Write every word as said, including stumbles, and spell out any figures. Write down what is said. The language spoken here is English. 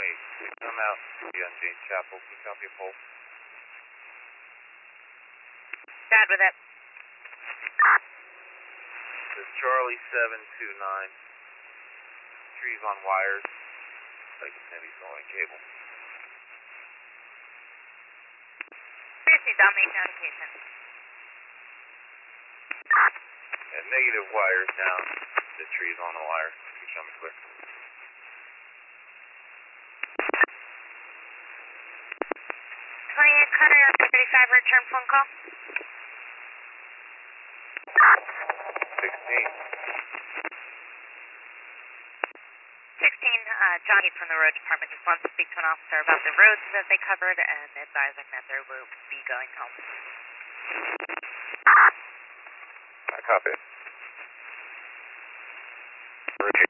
Wait, I'm out. Be on James Chapel. Can you copy a pole? Bad with it. This is Charlie seven two nine. Trees on wires. Like it's maybe throwing a cable. Seriously, dominate notification. And negative wires down. The trees on the wire. Can you show me clear? twenty-eight Connor, thirty-five, return phone call. sixteen. sixteen, uh, Johnny from the road department just wants to speak to an officer about the roads that they covered and advising that they will be going home. I copy.